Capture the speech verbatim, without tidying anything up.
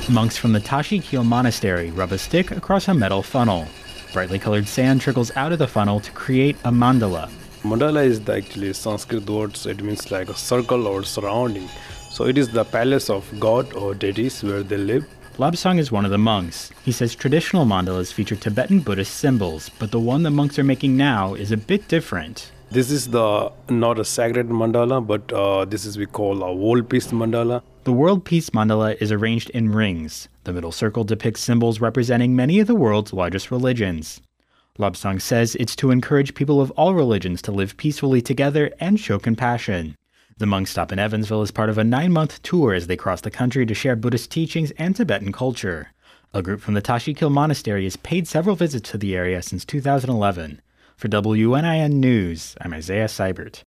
Monks from the Tashi-Keel Monastery rub a stick across a metal funnel. Brightly colored sand trickles out of the funnel to create a mandala. Mandala is the actually Sanskrit word, so it means like a circle or surrounding. So it is the palace of god or deities where they live. Lobsang is one of the monks. He says traditional mandalas feature Tibetan Buddhist symbols, but the one the monks are making now is a bit different. This is the not a sacred mandala, but uh, this is we call a world peace mandala. The world peace mandala is arranged in rings. The middle circle depicts symbols representing many of the world's largest religions. Lobsang says it's to encourage people of all religions to live peacefully together and show compassion. The monks stop in Evansville as part of a nine-month tour as they cross the country to share Buddhist teachings and Tibetan culture. A group from the Tashi-Keel Monastery has paid several visits to the area since two thousand eleven. For W N I N News, I'm Isaiah Seibert.